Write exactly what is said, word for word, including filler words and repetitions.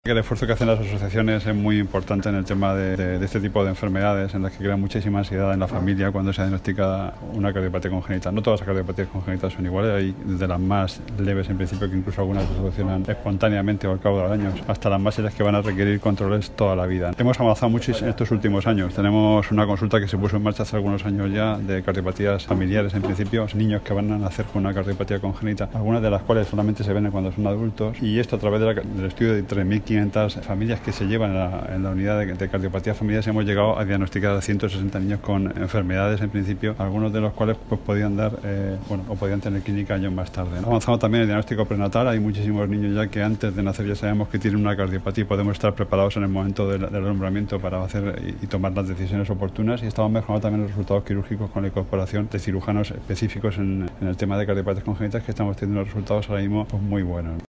El esfuerzo que hacen las asociaciones es muy importante en el tema de, de, de este tipo de enfermedades en las que crean muchísima ansiedad en la familia cuando se diagnostica una cardiopatía congénita. No todas las cardiopatías congénitas son iguales, hay desde las más leves en principio, que incluso algunas se solucionan espontáneamente o al cabo de los años, hasta las más serias que van a requerir controles toda la vida. Hemos avanzado mucho en estos últimos años. Tenemos una consulta que se puso en marcha hace algunos años ya de cardiopatías familiares en principio, niños que van a nacer con una cardiopatía congénita, algunas de las cuales solamente se ven cuando son adultos, y esto a través de la, del estudio de tres mil quinientas familias que se llevan en la, en la unidad de, de cardiopatías familiares hemos llegado a diagnosticar a ciento sesenta niños con enfermedades en principio, algunos de los cuales pues podían dar eh, bueno, o podían tener clínica años más tarde, ¿no? Avanzado también el diagnóstico prenatal. Hay muchísimos niños ya que antes de nacer ya sabemos que tienen una cardiopatía y podemos estar preparados en el momento del, del alumbramiento para hacer y, y tomar las decisiones oportunas, y estamos mejorando también los resultados quirúrgicos con la incorporación de cirujanos específicos en, en el tema de cardiopatías congénitas, que estamos teniendo unos resultados ahora mismo pues, muy buenos.